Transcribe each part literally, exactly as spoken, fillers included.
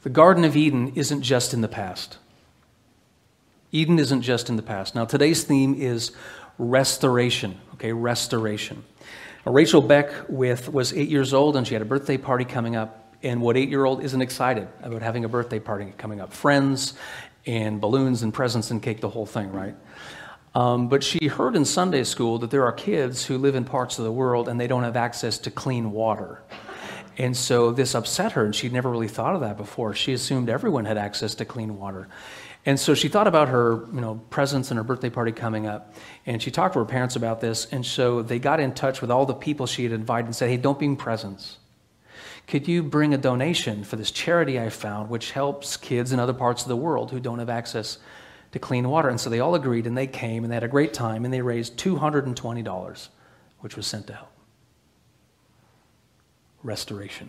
The Garden of Eden isn't just in the past. Eden isn't just in the past. Now, today's theme is restoration, okay, restoration. Now, Rachel Beckwith was eight years old, and she had a birthday party coming up. And what eight-year-old isn't excited about having a birthday party coming up? Friends and balloons and presents and cake, the whole thing, right? Um, but she heard in Sunday school that there are kids who live in parts of the world and they don't have access to clean water. And so this upset her, and she'd never really thought of that before. She assumed everyone had access to clean water. And so she thought about her, you know, presents and her birthday party coming up, and she talked to her parents about this, and so they got in touch with all the people she had invited and said, hey, don't bring presents. Could you bring a donation for this charity I found, which helps kids in other parts of the world who don't have access to clean water? And so they all agreed, and they came, and they had a great time, and they raised two hundred twenty dollars, which was sent to help. Restoration.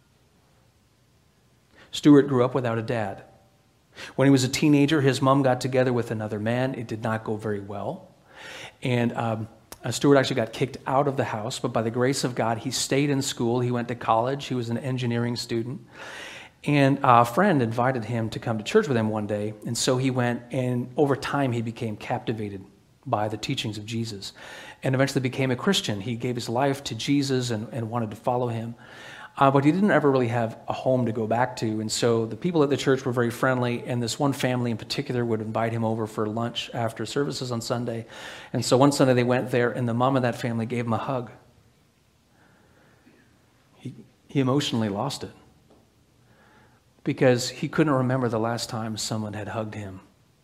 Stuart grew up without a dad. When he was a teenager, his mom got together with another man. It did not go very well. And um, uh, Stuart actually got kicked out of the house, but by the grace of God, he stayed in school. He went to college. He was an engineering student. And a friend invited him to come to church with him one day. And so he went, and over time, he became captivated by the teachings of Jesus and eventually became a Christian. He gave his life to Jesus and, and wanted to follow him. Uh, but he didn't ever really have a home to go back to. And so the people at the church were very friendly, and this one family in particular would invite him over for lunch after services on Sunday. And so one Sunday they went there, and the mom of that family gave him a hug. He, he emotionally lost it because he couldn't remember the last time someone had hugged him.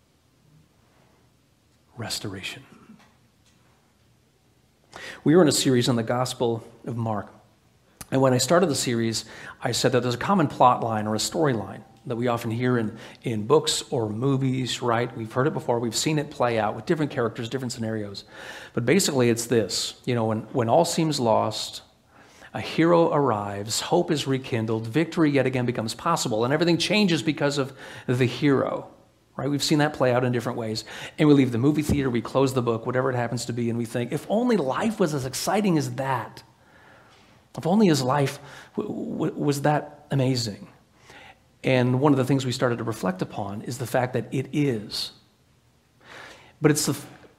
Restoration. We were in a series on the Gospel of Mark. And when I started the series, I said that there's a common plot line or a storyline that we often hear in, in books or movies, right? We've heard it before. We've seen it play out with different characters, different scenarios. But basically it's this, you know, when, when all seems lost, a hero arrives, hope is rekindled, victory yet again becomes possible, and everything changes because of the hero, right? We've seen that play out in different ways. And we leave the movie theater, we close the book, whatever it happens to be, and we think, if only life was as exciting as that. If only his life w- w- was that amazing. And one of the things we started to reflect upon is the fact that it is. But it's the,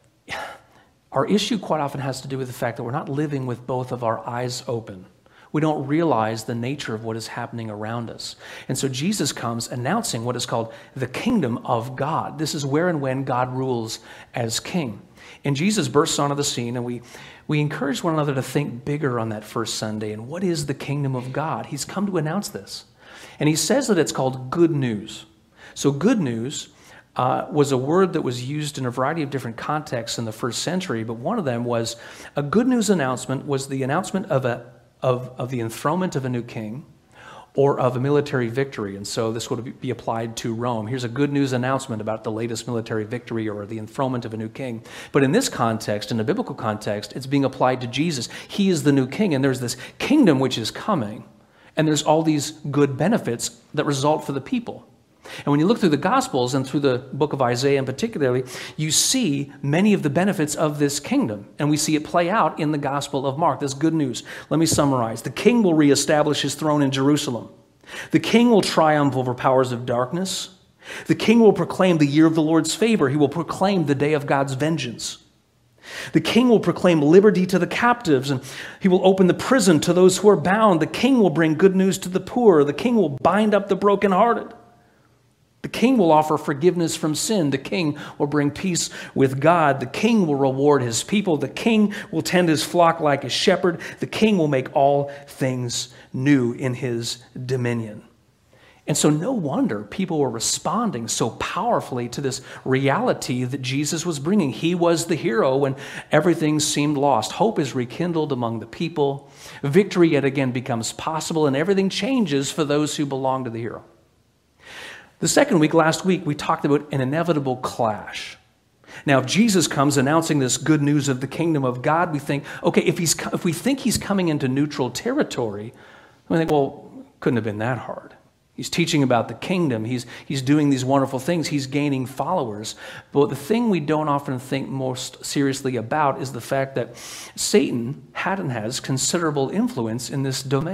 our issue quite often has to do with the fact that we're not living with both of our eyes open. We don't realize the nature of what is happening around us. And so Jesus comes announcing what is called the kingdom of God. This is where and when God rules as king. And Jesus bursts onto the scene, and we, we encourage one another to think bigger on that first Sunday. And what is the kingdom of God? He's come to announce this. And he says that it's called good news. So good news uh, was a word that was used in a variety of different contexts in the first century, but one of them was a good news announcement was the announcement of, a, of, of the enthronement of a new king, or of a military victory. And so this would be applied to Rome. Here's a good news announcement about the latest military victory or the enthronement of a new king. But in this context, in the biblical context, it's being applied to Jesus. He is the new king, and there's this kingdom which is coming, and there's all these good benefits that result for the people. And when you look through the Gospels and through the book of Isaiah in particular, you see many of the benefits of this kingdom. And we see it play out in the Gospel of Mark. This good news. Let me summarize. The king will reestablish his throne in Jerusalem. The king will triumph over powers of darkness. The king will proclaim the year of the Lord's favor. He will proclaim the day of God's vengeance. The king will proclaim liberty to the captives, and he will open the prison to those who are bound. The king will bring good news to the poor. The king will bind up the brokenhearted. The king will offer forgiveness from sin. The king will bring peace with God. The king will reward his people. The king will tend his flock like a shepherd. The king will make all things new in his dominion. And so no wonder people were responding so powerfully to this reality that Jesus was bringing. He was the hero when everything seemed lost. Hope is rekindled among the people. Victory yet again becomes possible, and everything changes for those who belong to the hero. The second week, last week, we talked about an inevitable clash. Now, if Jesus comes announcing this good news of the kingdom of God, we think, okay, if he's if we think he's coming into neutral territory, we think, well, couldn't have been that hard. He's teaching about the kingdom. He's, he's doing these wonderful things. He's gaining followers. But the thing we don't often think most seriously about is the fact that Satan had and has considerable influence in this domain.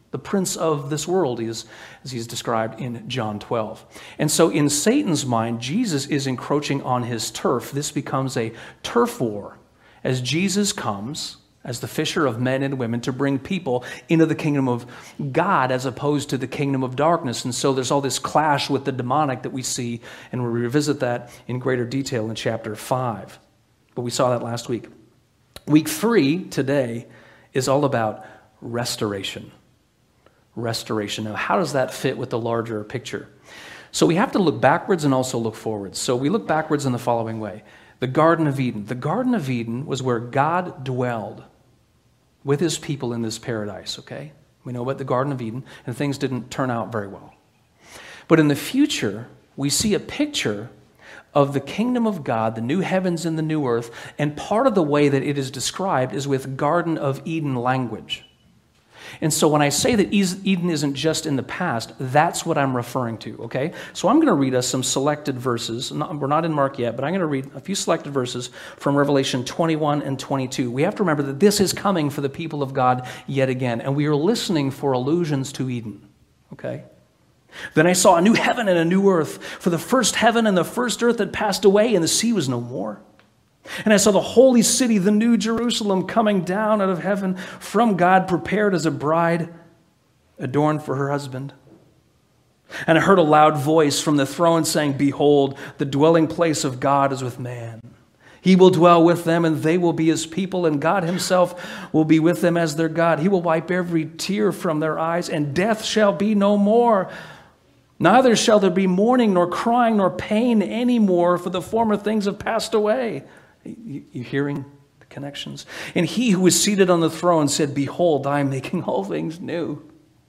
the prince of this world, is, as he's described in John twelve. And so in Satan's mind, Jesus is encroaching on his turf. This becomes a turf war as Jesus comes as the fisher of men and women to bring people into the kingdom of God as opposed to the kingdom of darkness. And so there's all this clash with the demonic that we see, and we'll revisit that in greater detail in chapter five. But we saw that last week. Week three today is all about restoration. Restoration. Now, how does that fit with the larger picture? So we have to look backwards and also look forwards. So we look backwards in the following way. The Garden of Eden. The Garden of Eden was where God dwelled with his people in this paradise, okay? We know about the Garden of Eden, and things didn't turn out very well. But in the future, we see a picture of the kingdom of God, the new heavens and the new earth, and part of the way that it is described is with Garden of Eden language. And so when I say that Eden isn't just in the past, that's what I'm referring to, okay? So I'm going to read us some selected verses. We're not in Mark yet, but I'm going to read a few selected verses from Revelation twenty-one and twenty-two. We have to remember that this is coming for the people of God yet again, and we are listening for allusions to Eden, okay? Then I saw a new heaven and a new earth, for the first heaven and the first earth had passed away, and the sea was no more. And I saw the holy city, the new Jerusalem, coming down out of heaven from God, prepared as a bride adorned for her husband. And I heard a loud voice from the throne saying, "Behold, the dwelling place of God is with man. He will dwell with them, and they will be his people, and God himself will be with them as their God. He will wipe every tear from their eyes, and death shall be no more. Neither shall there be mourning, nor crying, nor pain any more, for the former things have passed away." You, you hearing the connections? And he who was seated on the throne said, "Behold, I am making all things new."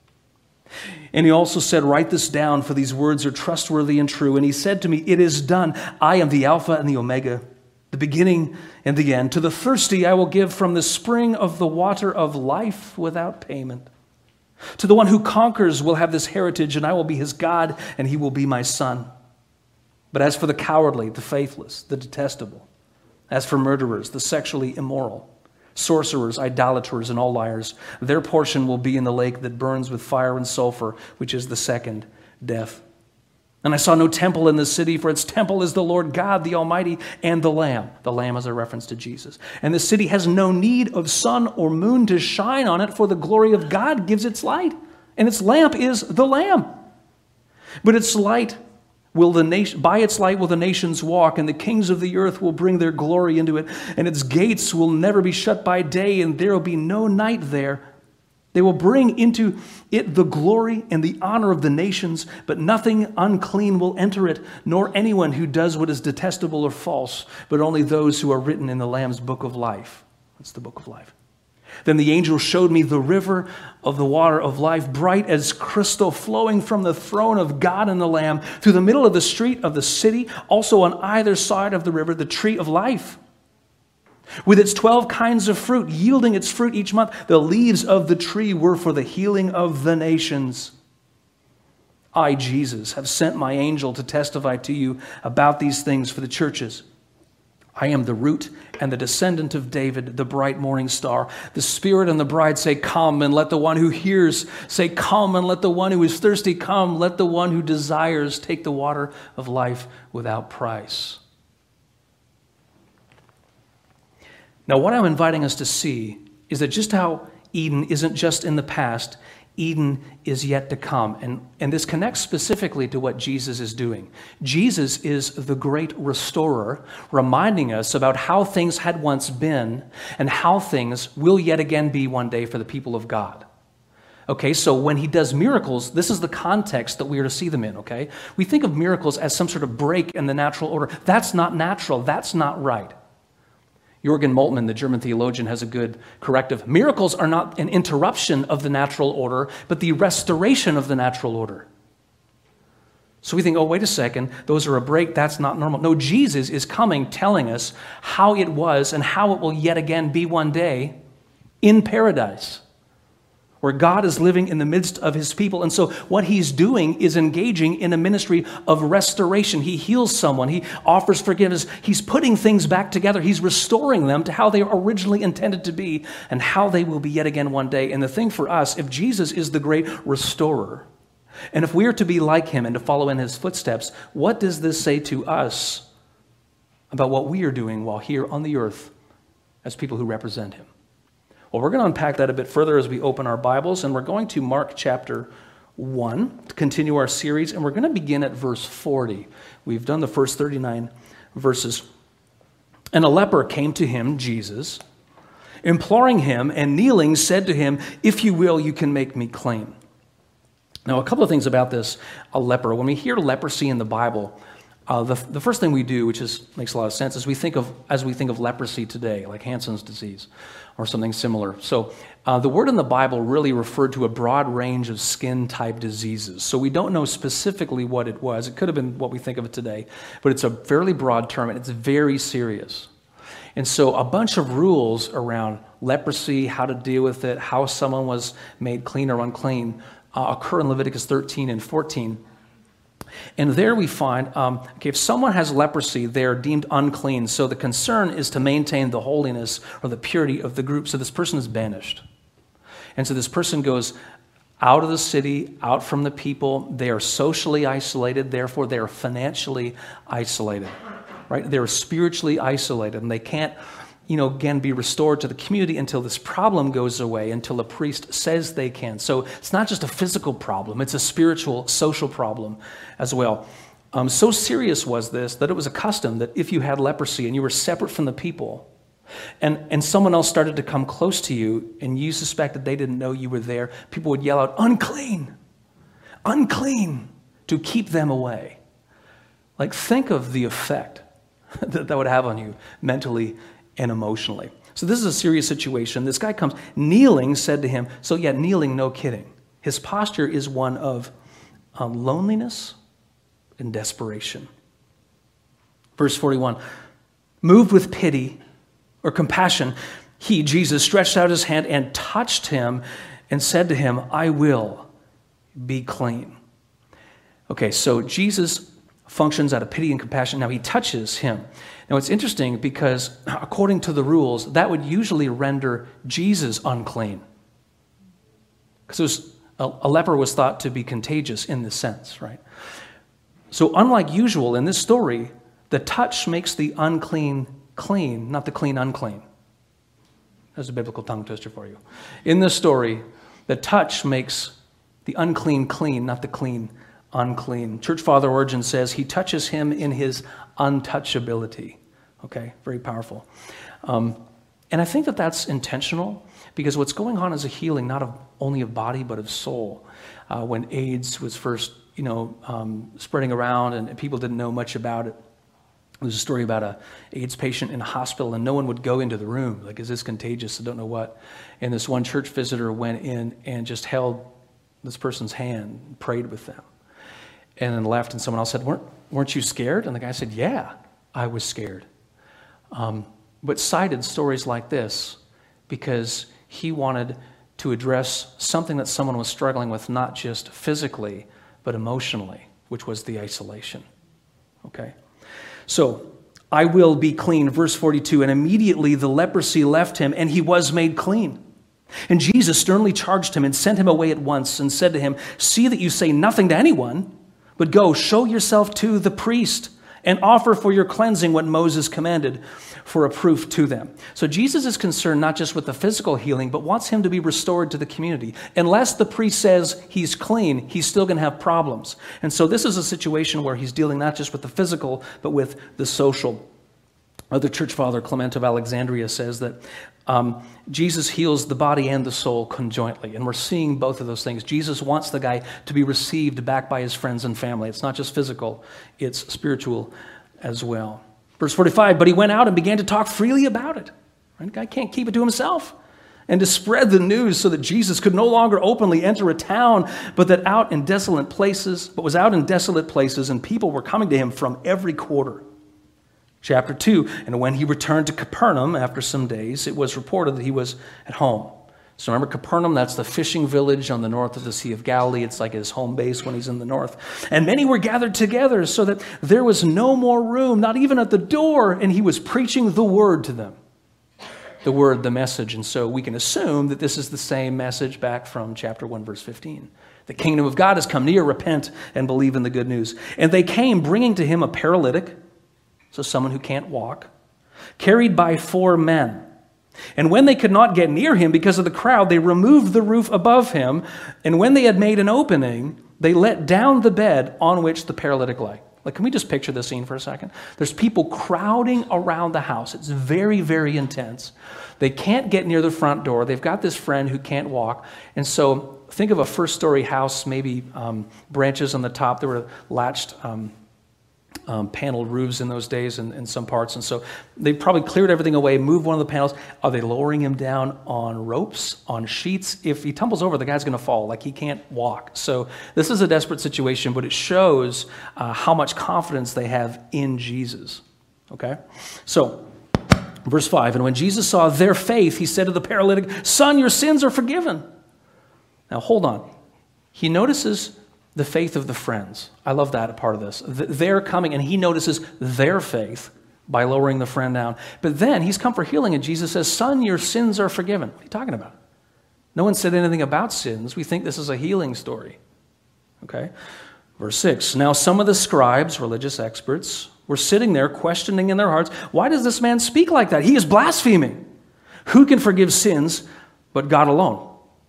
And he also said, "Write this down, for these words are trustworthy and true." And he said to me, "It is done. I am the Alpha and the Omega, the beginning and the end. To the thirsty I will give from the spring of the water of life without payment. To the one who conquers will have this heritage, and I will be his God, and he will be my son. But as for the cowardly, the faithless, the detestable, as for murderers, the sexually immoral, sorcerers, idolaters, and all liars, their portion will be in the lake that burns with fire and sulfur, which is the second death. And I saw no temple in the city, for its temple is the Lord God, the Almighty, and the Lamb." The Lamb is a reference to Jesus. "And the city has no need of sun or moon to shine on it, for the glory of God gives its light, and its lamp is the Lamb. But its light will the nation, by its light will the nations walk, and the kings of the earth will bring their glory into it. And its gates will never be shut by day, and there will be no night there. They will bring into it the glory and the honor of the nations, but nothing unclean will enter it, nor anyone who does what is detestable or false, but only those who are written in the Lamb's book of life." That's the book of life. "Then the angel showed me the river of the water of life, bright as crystal, flowing from the throne of God and the Lamb through the middle of the street of the city. Also on either side of the river, the tree of life, with its twelve kinds of fruit, yielding its fruit each month. The leaves of the tree were for the healing of the nations. I, Jesus, have sent my angel to testify to you about these things for the churches. I am the root and the descendant of David, the bright morning star. The Spirit and the bride say, 'Come,' and let the one who hears say, 'Come,' and let the one who is thirsty come. Let the one who desires take the water of life without price." Now, what I'm inviting us to see is that just how Eden isn't just in the past, Eden is yet to come. And, and this connects specifically to what Jesus is doing. Jesus is the great restorer, reminding us about how things had once been and how things will yet again be one day for the people of God. Okay, so when he does miracles, this is the context that we are to see them in, okay? We think of miracles as some sort of break in the natural order. That's not natural. That's not right. Jürgen Moltmann, the German theologian, has a good corrective. Miracles are not an interruption of the natural order, but the restoration of the natural order. So we think, oh, wait a second, those are a break, that's not normal. No, Jesus is coming telling us how it was and how it will yet again be one day in paradise, where God is living in the midst of his people. And so what he's doing is engaging in a ministry of restoration. He heals someone. He offers forgiveness. He's putting things back together. He's restoring them to how they were originally intended to be and how they will be yet again one day. And the thing for us, if Jesus is the great restorer, and if we are to be like him and to follow in his footsteps, what does this say to us about what we are doing while here on the earth as people who represent him? Well, we're going to unpack that a bit further as we open our Bibles, and we're going to Mark chapter one to continue our series, and we're going to begin at verse forty. We've done the first thirty-nine verses. And a leper came to him, Jesus, imploring him, and kneeling said to him, "If you will, you can make me clean." Now, a couple of things about this, a leper. When we hear leprosy in the Bible, Uh, the, the first thing we do, which is, makes a lot of sense, is we think of, as we think of leprosy today, like Hansen's disease or something similar. So uh, the word in the Bible really referred to a broad range of skin-type diseases. So we don't know specifically what it was. It could have been what we think of it today, but it's a fairly broad term, and it's very serious. And so a bunch of rules around leprosy, how to deal with it, how someone was made clean or unclean, uh, occur in Leviticus thirteen and fourteen. And there we find, um, okay, if someone has leprosy, they are deemed unclean. So the concern is to maintain the holiness or the purity of the group. So this person is banished. And so this person goes out of the city, out from the people. They are socially isolated. Therefore, they are financially isolated, right? They're spiritually isolated, and they can't, you know, again, be restored to the community until this problem goes away, until a priest says they can. So it's not just a physical problem, it's a spiritual, social problem as well. Um, so serious was this that it was a custom that if you had leprosy and you were separate from the people, and, and someone else started to come close to you and you suspected they didn't know you were there, people would yell out, "Unclean! Unclean!" to keep them away. Like, think of the effect that that would have on you mentally and emotionally. So this is a serious situation. This guy comes, kneeling, said to him, so yeah, kneeling, no kidding. His posture is one of um, loneliness and desperation. Verse forty-one, moved with pity or compassion, he, Jesus, stretched out his hand and touched him and said to him, "I will be clean." Okay, so Jesus functions out of pity and compassion. Now he touches him. Now it's interesting because according to the rules, that would usually render Jesus unclean. Because a, a leper was thought to be contagious in this sense, right? So unlike usual in this story, the touch makes the unclean clean, not the clean unclean. There's a biblical tongue twister for you. In this story, the touch makes the unclean clean, not the clean unclean. Church Father Origen says he touches him in his untouchability. Okay, very powerful. Um, and I think that that's intentional because what's going on is a healing not of only of body but of soul. Uh, when AIDS was first, you know, um, spreading around and people didn't know much about it, there was a story about a AIDS patient in a hospital and no one would go into the room. Like, is this contagious? I don't know what. And this one church visitor went in and just held this person's hand and prayed with them. And then left, and someone else said, weren't, weren't you scared? And the guy said, yeah, I was scared. Um, but cited stories like this because he wanted to address something that someone was struggling with, not just physically, but emotionally, which was the isolation. Okay? So, I will be clean, verse forty-two, and immediately the leprosy left him, and he was made clean. And Jesus sternly charged him and sent him away at once and said to him, "See that you say nothing to anyone, but go, show yourself to the priest and offer for your cleansing what Moses commanded for a proof to them." So Jesus is concerned not just with the physical healing, but wants him to be restored to the community. Unless the priest says he's clean, he's still going to have problems. And so this is a situation where he's dealing not just with the physical, but with the social. Other church father, Clement of Alexandria, says that um, Jesus heals the body and the soul conjointly. And we're seeing both of those things. Jesus wants the guy to be received back by his friends and family. It's not just physical, it's spiritual as well. Verse forty-five, but he went out and began to talk freely about it. Right? The guy can't keep it to himself. And to spread the news so that Jesus could no longer openly enter a town, but that out in desolate places, but was out in desolate places, and people were coming to him from every quarter. Chapter two, and when he returned to Capernaum after some days, it was reported that he was at home. So remember Capernaum, that's the fishing village on the north of the Sea of Galilee. It's like his home base when he's in the north. And many were gathered together so that there was no more room, not even at the door, and he was preaching the word to them. The word, the message. And so we can assume that this is the same message back from chapter one, verse fifteen. The kingdom of God has come near, repent and believe in the good news. And they came bringing to him a paralytic, so someone who can't walk, carried by four men. And when they could not get near him because of the crowd, they removed the roof above him. And when they had made an opening, they let down the bed on which the paralytic lay. Like, can we just picture the scene for a second? There's people crowding around the house. It's very, very intense. They can't get near the front door. They've got this friend who can't walk. And so think of a first-story house, maybe um, branches on the top. There were latched um Um, paneled roofs in those days in, in some parts. And so they probably cleared everything away, moved one of the panels. Are they lowering him down on ropes, on sheets? If he tumbles over, the guy's going to fall. Like, he can't walk. So this is a desperate situation, but it shows uh, how much confidence they have in Jesus. Okay? So, verse five, and when Jesus saw their faith, he said to the paralytic, "Son, your sins are forgiven." Now, hold on. He notices the faith of the friends. I love that part of this. They're coming, and he notices their faith by lowering the friend down. But then he's come for healing, and Jesus says, "Son, your sins are forgiven." What are you talking about? No one said anything about sins. We think this is a healing story. Okay? Verse six, now some of the scribes, religious experts, were sitting there questioning in their hearts, "Why does this man speak like that? He is blaspheming. Who can forgive sins but God alone?"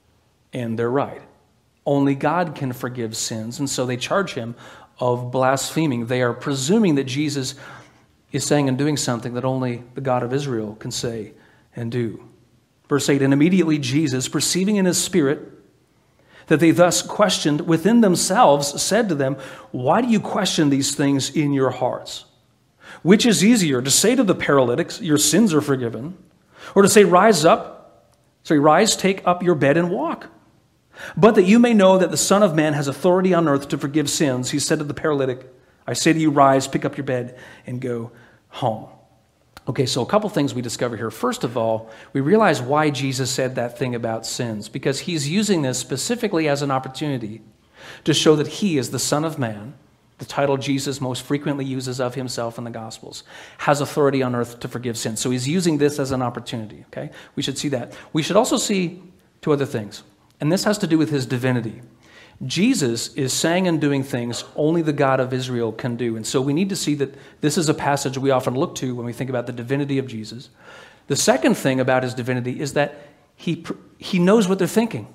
And they're right. Only God can forgive sins, and so they charge him of blaspheming. They are presuming that Jesus is saying and doing something that only the God of Israel can say and do. Verse eight, and immediately Jesus, perceiving in his spirit that they thus questioned within themselves, said to them, "Why do you question these things in your hearts? Which is easier, to say to the paralytics, 'Your sins are forgiven,' or to say, 'Rise up, sorry, rise, take up your bed and walk'? But that you may know that the Son of Man has authority on earth to forgive sins," he said to the paralytic, "I say to you, rise, pick up your bed, and go home." Okay, so a couple things we discover here. First of all, we realize why Jesus said that thing about sins, because he's using this specifically as an opportunity to show that he is the Son of Man, the title Jesus most frequently uses of himself in the Gospels, has authority on earth to forgive sins. So he's using this as an opportunity, okay? We should see that. We should also see two other things. And this has to do with his divinity. Jesus is saying and doing things only the God of Israel can do. And so we need to see that this is a passage we often look to when we think about the divinity of Jesus. The second thing about his divinity is that he, he knows what they're thinking.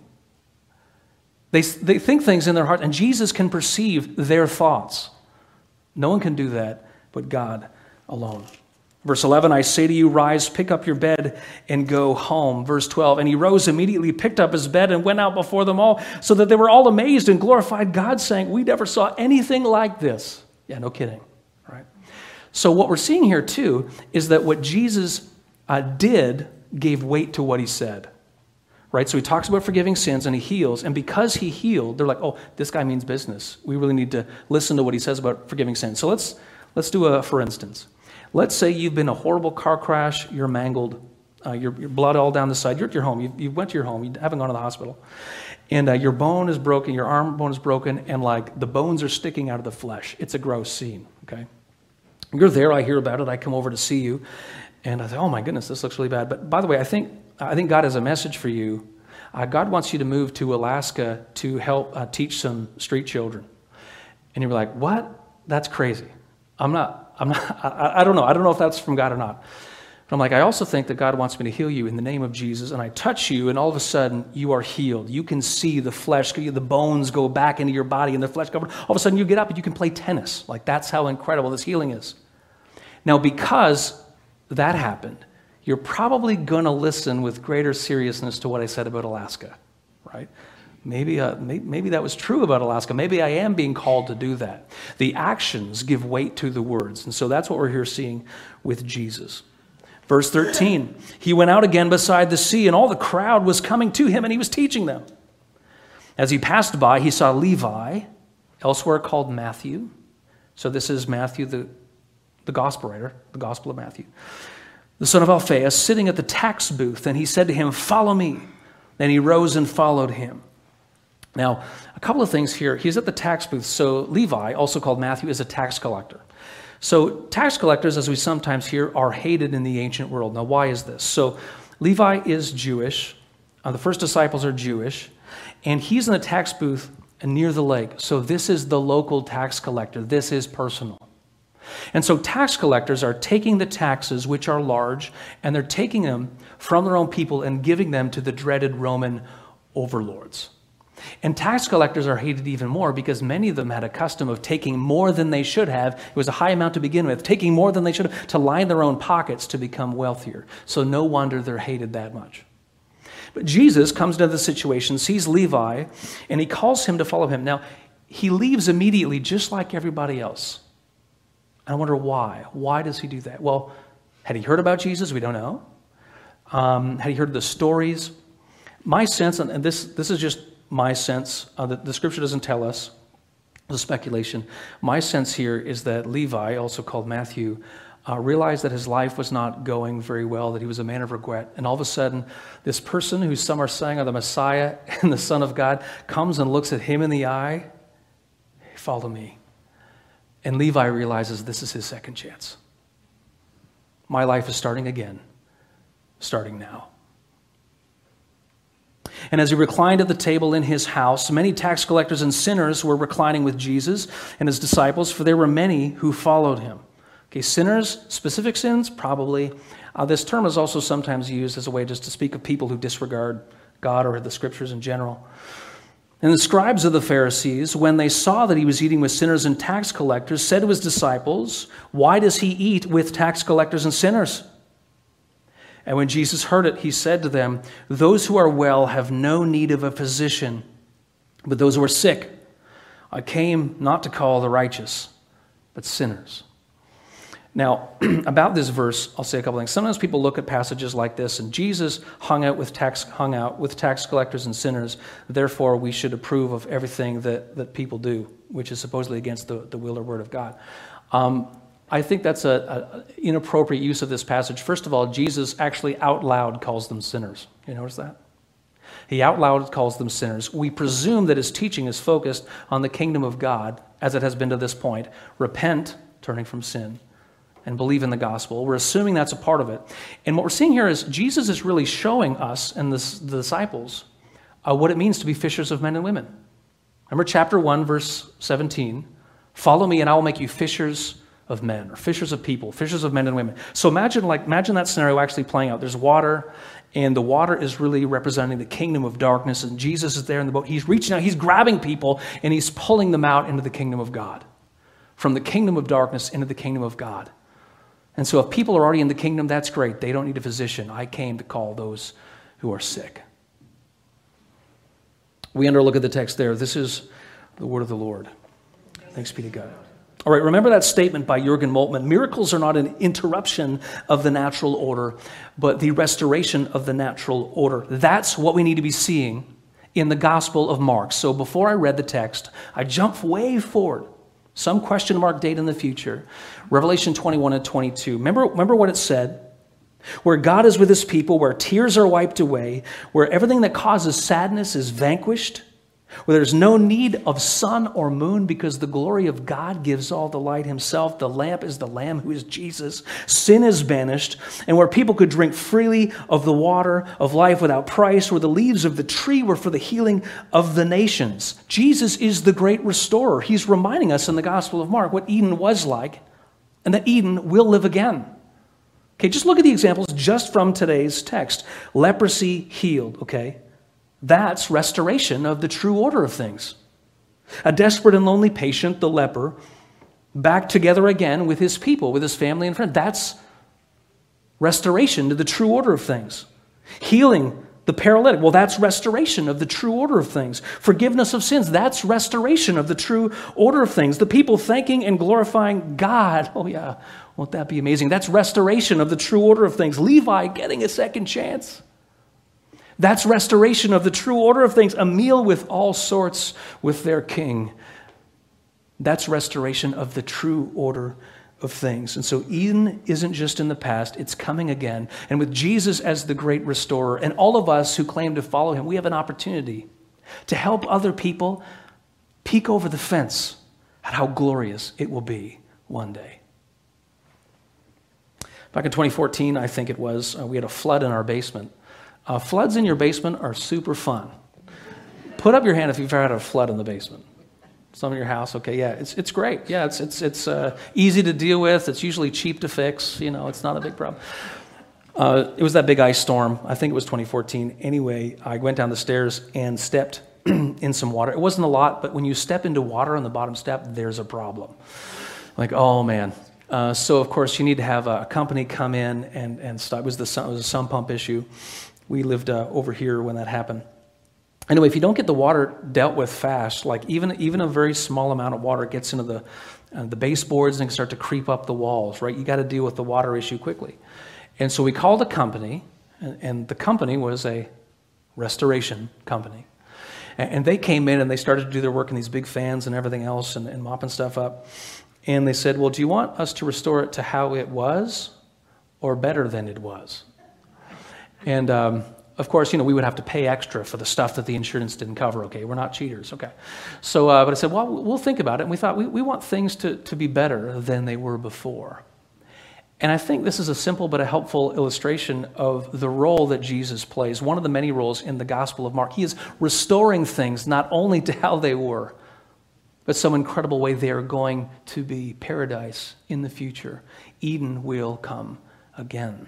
They, they think things in their heart, and Jesus can perceive their thoughts. No one can do that but God alone. Verse eleven, I say to you, rise, pick up your bed, and go home. Verse twelve, and he rose immediately, picked up his bed, and went out before them all, so that they were all amazed and glorified God, saying, we never saw anything like this. Yeah, no kidding, right? So what we're seeing here, too, is that what Jesus uh, did gave weight to what he said, right? So he talks about forgiving sins, and he heals, and because he healed, they're like, oh, this guy means business. We really need to listen to what he says about forgiving sins. So let's, let's do a for instance. Let's say you've been in a horrible car crash, you're mangled, uh, your, your blood all down the side, you're at your home, you, you went to your home, you haven't gone to the hospital, and uh, your bone is broken, your arm bone is broken, and like the bones are sticking out of the flesh. It's a gross scene, okay? You're there, I hear about it, I come over to see you, and I say, oh my goodness, this looks really bad. But by the way, I think, I think God has a message for you. Uh, God wants you to move to Alaska to help uh, teach some street children. And you're like, what? That's crazy. I'm not, I'm not, I, I don't know. I don't know if that's from God or not. But I'm like, I also think that God wants me to heal you in the name of Jesus. And I touch you, and all of a sudden, you are healed. You can see the flesh, the bones go back into your body, and the flesh covered. All of a sudden, you get up and you can play tennis. Like, that's how incredible this healing is. Now, because that happened, you're probably going to listen with greater seriousness to what I said about Alaska, right? Maybe, uh, maybe, maybe that was true about Alaska. Maybe I am being called to do that. The actions give weight to the words. And so that's what we're here seeing with Jesus. Verse thirteen, he went out again beside the sea, and all the crowd was coming to him, and he was teaching them. As he passed by, he saw Levi, elsewhere called Matthew. So this is Matthew, the, the gospel writer, the Gospel of Matthew, the son of Alphaeus, sitting at the tax booth, and he said to him, follow me. Then he rose and followed him. Now, a couple of things here. He's at the tax booth. So Levi, also called Matthew, is a tax collector. So tax collectors, as we sometimes hear, are hated in the ancient world. Now, why is this? So Levi is Jewish. Uh, the first disciples are Jewish. And he's in the tax booth near the lake. So this is the local tax collector. This is personal. And so tax collectors are taking the taxes, which are large, and they're taking them from their own people and giving them to the dreaded Roman overlords. And tax collectors are hated even more because many of them had a custom of taking more than they should have. It was a high amount to begin with, taking more than they should have to line their own pockets to become wealthier. So no wonder they're hated that much. But Jesus comes into the situation, sees Levi, and he calls him to follow him. Now, he leaves immediately just like everybody else. I wonder why. Why does he do that? Well, had he heard about Jesus? We don't know. Um, had he heard the stories? My sense, and this, this is just my sense, uh, the, the scripture doesn't tell us, the speculation. My sense here is that Levi, also called Matthew, uh, realized that his life was not going very well, that he was a man of regret. And all of a sudden, this person who some are saying are the Messiah and the Son of God comes and looks at him in the eye. Follow me. And Levi realizes this is his second chance. My life is starting again, starting now. And as he reclined at the table in his house, many tax collectors and sinners were reclining with Jesus and his disciples, for there were many who followed him. Okay, sinners, specific sins? Probably. Uh, this term is also sometimes used as a way just to speak of people who disregard God or the scriptures in general. And the scribes of the Pharisees, when they saw that he was eating with sinners and tax collectors, said to his disciples, "Why does he eat with tax collectors and sinners?" And when Jesus heard it, he said to them, "Those who are well have no need of a physician, but those who are sick. I came not to call the righteous, but sinners." Now, about this verse, I'll say a couple things. Sometimes people look at passages like this, and Jesus hung out with tax, hung out with tax collectors and sinners. Therefore, we should approve of everything that, that people do, which is supposedly against the, the will or word of God. Um, I think that's an inappropriate use of this passage. First of all, Jesus actually out loud calls them sinners. You notice that? He out loud calls them sinners. We presume that his teaching is focused on the kingdom of God, as it has been to this point. Repent, turning from sin, and believe in the gospel. We're assuming that's a part of it. And what we're seeing here is Jesus is really showing us and the, the disciples uh, what it means to be fishers of men and women. Remember chapter one, verse seventeen. Follow me and I will make you fishers of men, or fishers of people, fishers of men and women. So imagine, like, imagine that scenario actually playing out. There's water, and the water is really representing the kingdom of darkness, and Jesus is there in the boat. He's reaching out, he's grabbing people, and he's pulling them out into the kingdom of God. From the kingdom of darkness into the kingdom of God. And so if people are already in the kingdom, that's great. They don't need a physician. I came to call those who are sick. We enter a look at the text there. This is the word of the Lord. Thanks be to God. All right, remember that statement by Jürgen Moltmann. Miracles are not an interruption of the natural order, but the restoration of the natural order. That's what we need to be seeing in the Gospel of Mark. So before I read the text, I jumped way forward. Some question mark date in the future. Revelation twenty-one and twenty-two. Remember, remember what it said? Where God is with his people, where tears are wiped away, where everything that causes sadness is vanquished, where there's no need of sun or moon because the glory of God gives all the light himself. The lamp is the Lamb who is Jesus. Sin is banished, and where people could drink freely of the water of life without price, where the leaves of the tree were for the healing of the nations. Jesus is the great restorer. He's reminding us in the Gospel of Mark what Eden was like, and that Eden will live again. Okay, just look at the examples just from today's text. Leprosy healed, okay? That's restoration of the true order of things. A desperate and lonely patient, the leper, back together again with his people, with his family and friends. That's restoration to the true order of things. Healing the paralytic. Well, that's restoration of the true order of things. Forgiveness of sins. That's restoration of the true order of things. The people thanking and glorifying God. Oh yeah, won't that be amazing? That's restoration of the true order of things. Levi getting a second chance. That's restoration of the true order of things. A meal with all sorts with their king. That's restoration of the true order of things. And so Eden isn't just in the past, it's coming again. And with Jesus as the great restorer, and all of us who claim to follow him, we have an opportunity to help other people peek over the fence at how glorious it will be one day. Back in twenty fourteen, I think it was, uh, we had a flood in our basement. Uh, floods in your basement are super fun. Put up your hand if you've ever had a flood in the basement. Some in your house, okay, yeah, it's it's great. Yeah, it's it's it's uh, easy to deal with. It's usually cheap to fix. You know, it's not a big problem. Uh, it was that big ice storm. I think it was twenty fourteen. Anyway, I went down the stairs and stepped in some water. It wasn't a lot, but when you step into water on the bottom step, there's a problem. Like, oh man. Uh, so of course you need to have a company come in and and stop. It was the sun, it was a sump pump issue. We lived uh, over here when that happened. Anyway, if you don't get the water dealt with fast, like even even a very small amount of water gets into the uh, the baseboards and can start to creep up the walls, right? You got to deal with the water issue quickly. And so we called a company, and, and the company was a restoration company. And, and they came in and they started to do their work in these big fans and everything else and, and mopping stuff up. And they said, well, do you want us to restore it to how it was or better than it was? And um, of course, you know, we would have to pay extra for the stuff that the insurance didn't cover. Okay, we're not cheaters. Okay. So, uh, but I said, well, we'll think about it. And we thought, we, we want things to, to be better than they were before. And I think this is a simple but a helpful illustration of the role that Jesus plays, one of the many roles in the Gospel of Mark. He is restoring things not only to how they were, but some incredible way they are going to be paradise in the future. Eden will come again.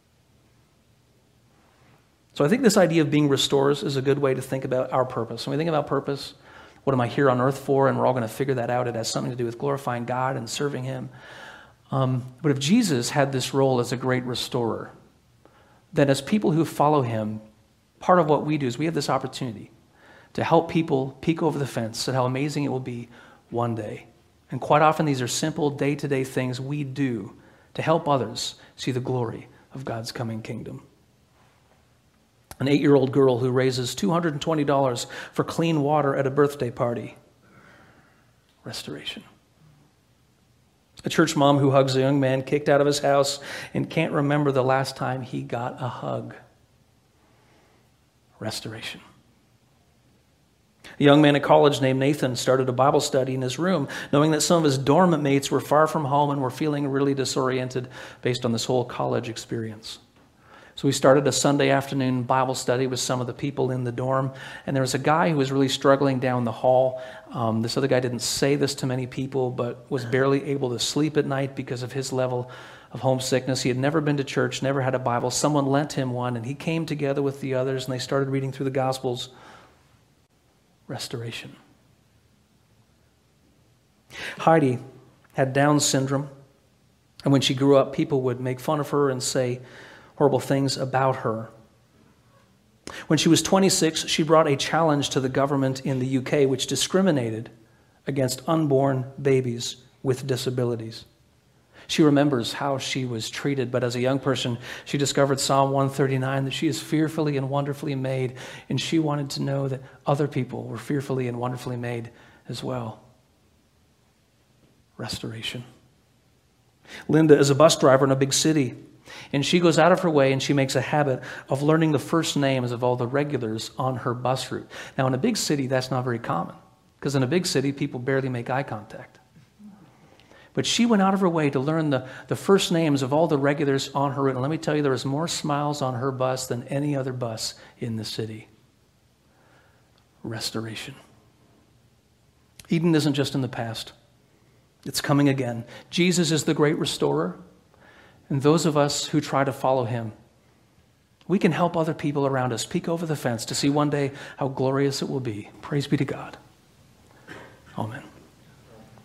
So I think this idea of being restorers is a good way to think about our purpose. When we think about purpose, what am I here on earth for? And we're all going to figure that out. It has something to do with glorifying God and serving him. Um, but if Jesus had this role as a great restorer, then as people who follow him, part of what we do is we have this opportunity to help people peek over the fence at how amazing it will be one day. And quite often these are simple day-to-day things we do to help others see the glory of God's coming kingdom. An eight-year-old girl who raises two hundred twenty dollars for clean water at a birthday party. Restoration. A church mom who hugs a young man kicked out of his house and can't remember the last time he got a hug. Restoration. A young man in college named Nathan started a Bible study in his room, knowing that some of his dorm mates were far from home and were feeling really disoriented based on this whole college experience. So we started a Sunday afternoon Bible study with some of the people in the dorm, and there was a guy who was really struggling down the hall. Um, this other guy didn't say this to many people, but was barely able to sleep at night because of his level of homesickness. He had never been to church, never had a Bible. Someone lent him one, and he came together with the others, and they started reading through the Gospels. Restoration. Heidi had Down syndrome, and when she grew up, people would make fun of her and say horrible things about her. When she was twenty-six, she brought a challenge to the government in the U K which discriminated against unborn babies with disabilities. She remembers how she was treated, but as a young person, she discovered Psalm one thirty-nine, that she is fearfully and wonderfully made, and she wanted to know that other people were fearfully and wonderfully made as well. Restoration. Linda is a bus driver in a big city, and she goes out of her way and she makes a habit of learning the first names of all the regulars on her bus route. Now, in a big city, that's not very common, because in a big city, people barely make eye contact. But she went out of her way to learn the, the first names of all the regulars on her route. And let me tell you, there was more smiles on her bus than any other bus in the city. Restoration. Eden isn't just in the past. It's coming again. Jesus is the great restorer. And those of us who try to follow him, we can help other people around us peek over the fence to see one day how glorious it will be. Praise be to God. Amen.